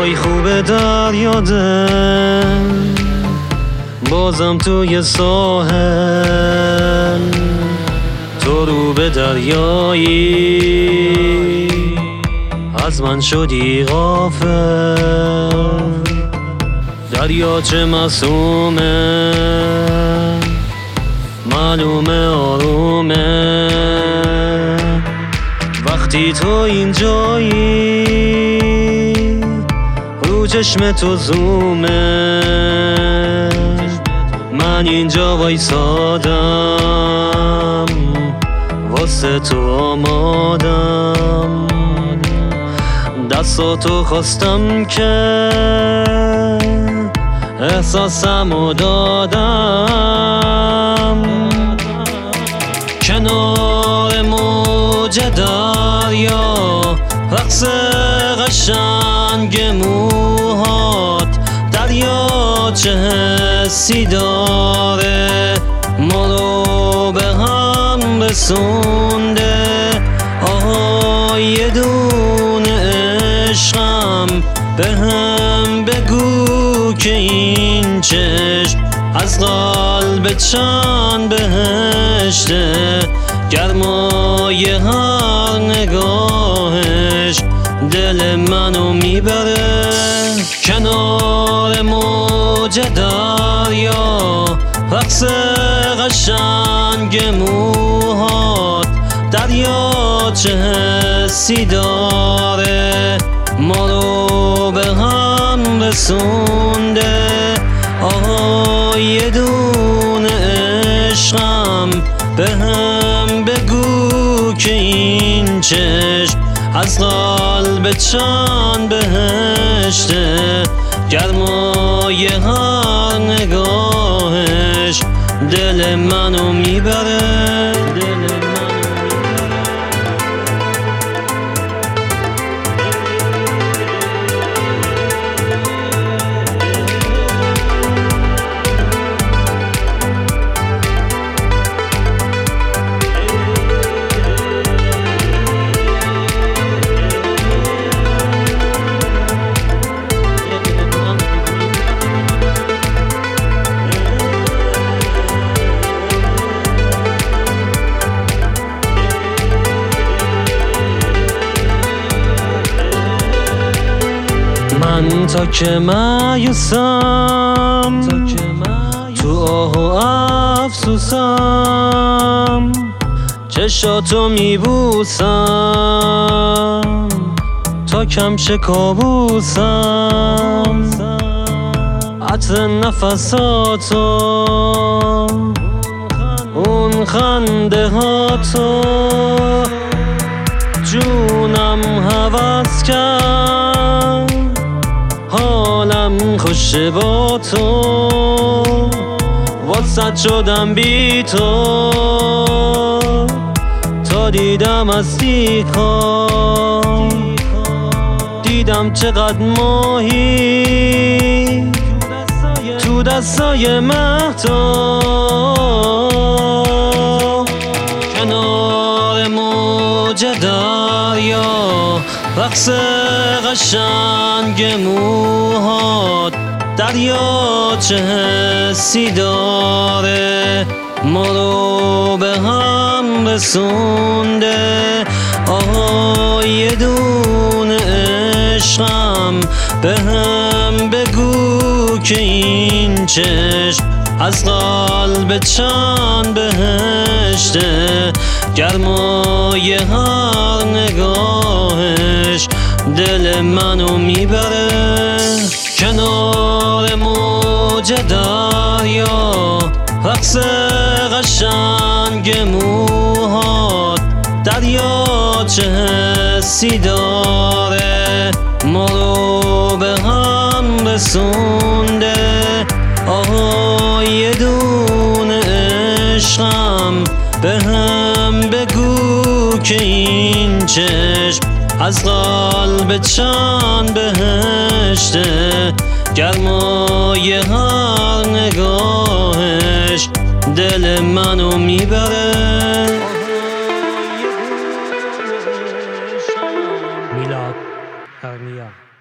وای خوبه در یادم بازم توی ساحل تو رو به دریایی از من شدی غافل. دریاچه معصومه معلومه آرومه وقتی تو اینجایی رو چشم تو زومه. من اینجا وایسادم واسه تو آمادم دستاتو خواستم که احساسمو دادم کنار موج دریا رقص قشنگ موهات دریاچه حسی داره ما رو به هم رسونده. آها یه دونه عشقم به هم بگو که این چشم از قلب چند بهشته گرمای هر نگاهش دل منو میبره. کنار موج دریا رقص قشنگ موهات دریاچه حسی داره ما رو به هم رسونده. آها یه دونه عشقم به هم بگو که این چشم از قلب چند بهشته گرمای هر نگاهش دل منو میبره. من تا که مایوسم تو آه و افسوسم چشاتو میبوسم تا کم شه کابوسم عطر نفساتو اون خنده هاتو جونم هوس کرد حالم خوشه با تو واسط شدم بی تو تا دیدم هستی‌ها دیدم چقدر ماهی تو دستای مهتاب کنار موج دریا رقص قشنگ موهات دریاچه حسی داره ما رو به هم رسونده. آها یه دونه عشقم به هم بگو که این چشم از قلب چند بهشته گرمای هر نگاهش دل منو میبره. کنار موج دریا رقص قشنگ موهات دریاچه حسی داره ما رو به هم رسونده. آها یه دونه عشقم به هم بگو که این چشم از قلب چند بهشته گرمای هر نگاهش دل منو میبره. میلاد ارمیا